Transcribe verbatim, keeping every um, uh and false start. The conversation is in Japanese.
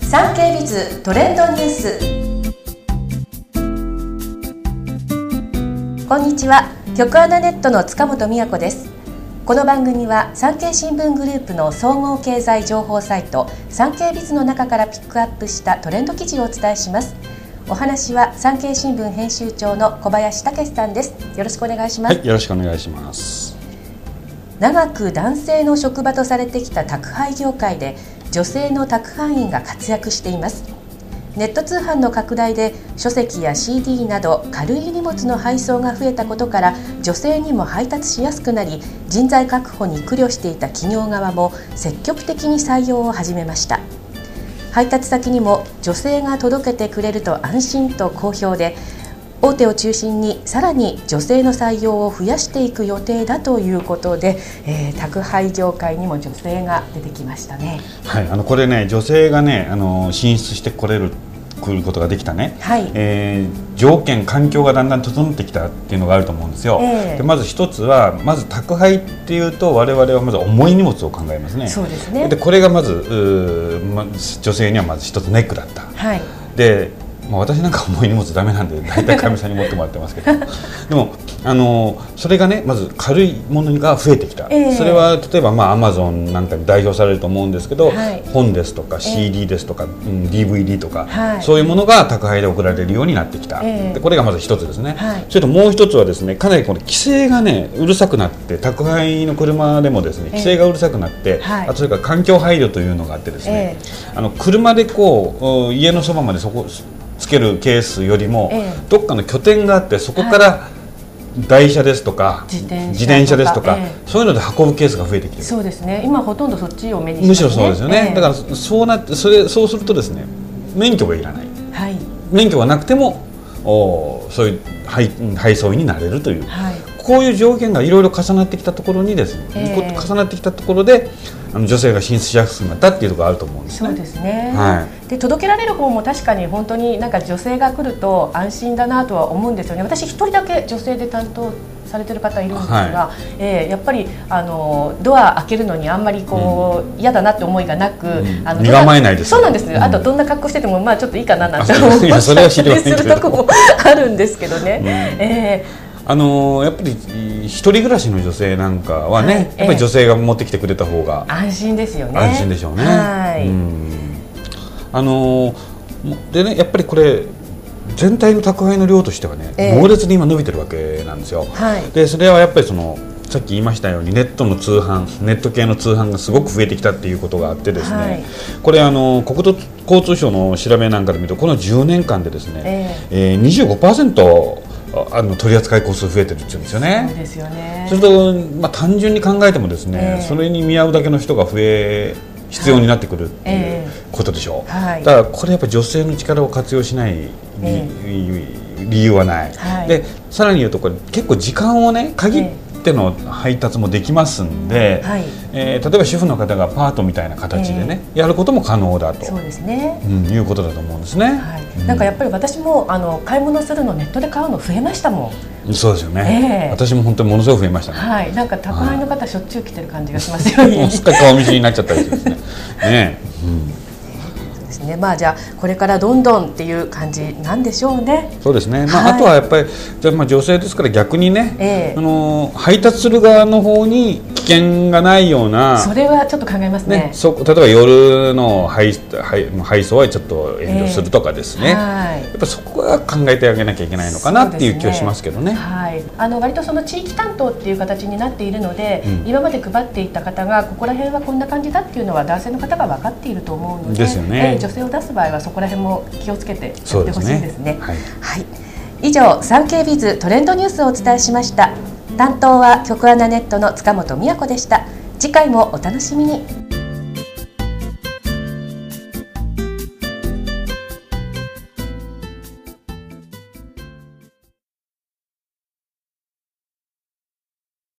産経ビズトレンドニュース。こんにちは、局アナネットの塚本美也子です。この番組は産経新聞グループの総合経済情報サイト産経ビズの中からピックアップしたトレンド記事をお伝えします。お話は産経新聞編集長の小林武さんです。よろしくお願いします。 はい、よろしくお願いします。 長く男性の職場とされてきた宅配業界で女性の宅配員が活躍しています。ネット通販の拡大で書籍や シーディー など軽い荷物の配送が増えたことから女性にも配達しやすくなり、人材確保に苦慮していた企業側も積極的に採用を始めました。配達先にも女性が届けてくれると安心と好評で、大手を中心にさらに女性の採用を増やしていく予定だということで、えー、宅配業界にも女性が出てきましたね。 はい、あのこれね、女性がね、あの進出してこれる来ることができたね、はい、えー、条件環境がだんだん整ってきたっていうのがあると思うんですよ。えー、でまず一つは、まず宅配っていうと我々はまず重い荷物を考えますね。 そうですね。 でこれがまず、ま、女性にはまず一つネックだった。はい、でまあ、私なんか重い荷物ダメなんで大体かみさんに持ってもらってますけどでもあのそれがね、まず軽いものが増えてきた。えー、それは例えばまあ Amazon なんかに代表されると思うんですけど、はい、本ですとか シーディー ですとか、えーうん、ディーブイディー とか、はい、そういうものが宅配で送られるようになってきた。えー、でこれがまず一つですね。はい、それともう一つはですね、かなりこの規制がねうるさくなって、宅配の車でもですね規制がうるさくなって、えーはい、あとそれから環境配慮というのがあってですね、えー、あの車でこう家のそばまでそこつけるケースよりも、ええ、どっかの拠点があってそこから台車ですとか、はい、自転車とか、自転車ですとか、ええ、そういうので運ぶケースが増えてきている。そうですね。 今ほとんどそっちを目にしてますね。 むしろそうですよね。ええ、だからそうなってそれそうするとですね、免許がいらない。はい、免許がなくてもおそういう配、配送員になれるという、はい、こういう条件がいろいろ重なってきたところにですね、ええ、重なってきたところであの女性が進出しやすくなったっていうところがあると思うんですね。 そうですね。はい、で届けられる方も確かに本当になんか女性が来ると安心だなとは思うんですよね。私一人だけ女性で担当されてる方いるんですが、はい、えー、やっぱりあのドア開けるのにあんまりこう、うん、嫌だなって思いがなく、うん、あの身構えないです。そうなんです、うん、あとどんな格好しててもまあちょっといいかななんて思ったりするとこもあるんですけどね。うん、えーあのー、やっぱり一人暮らしの女性なんかはね、はい、やっぱり女性が持ってきてくれた方が安心ですよね。 安心でしょうね。はい、うん、あのー、でね、やっぱりこれ全体の宅配の量としてはね、えー、猛烈に今伸びてるわけなんですよ。はい、でそれはやっぱりそのさっき言いましたようにネットの通販、ネット系の通販がすごく増えてきたっていうことがあってですね、はい、これあの国土交通省の調べなんかで見るとこのじゅうねんかんでですね、えーえー、にじゅうごパーセントあの取り扱い個数増えてるっていうんですよね。そうですよね。それと、まあ、単純に考えてもですね、えー、それに見合うだけの人が増え必要になってくるっていうことでしょう。はい、だからこれやっぱり女性の力を活用しない、えー、理由はない。はい、でさらに言うとこれ結構時間をね限ってての配達もできますんで、はい、えー、例えば主婦の方がパートみたいな形でね、えー、やることも可能だと、そうですね、うん、いうことだと思うんですね。はい、 うん、なんかやっぱり私もあの買い物するのネットで買うの増えましたもん。そうですよね。えー、私も本当にものすごく増えましたね。 はい、なんか宅配の方しょっちゅう来てる感じがしますよね。 すっかり顔見知りになっちゃったりするんですね。ね、うん、 ですね。まあ、じゃあこれからどんどんっていう感じなんでしょうね。 そうですね。まあ、はい、あとはやっぱりじゃあまあ女性ですから逆にね、えー、あの配達する側の方に危険がないような、 それはちょっと考えますね。 ね、そ例えば夜の 配, 配, 配送はちょっと遠慮するとかですね、えー、はい、やっぱそこは考えてあげなきゃいけないのかなっていう気はしますけどね。 はい、あの割とその地域担当っていう形になっているので、うん、今まで配っていた方がここら辺はこんな感じだっていうのは男性の方が分かっていると思うので、ですよね、えー、女性を出す場合はそこら辺も気をつけてやってほしいですね。ですね。はい、はい、以上産経ビズトレンドニュースをお伝えしました。担当は局アナネットの塚本美也子でした。次回もお楽しみに。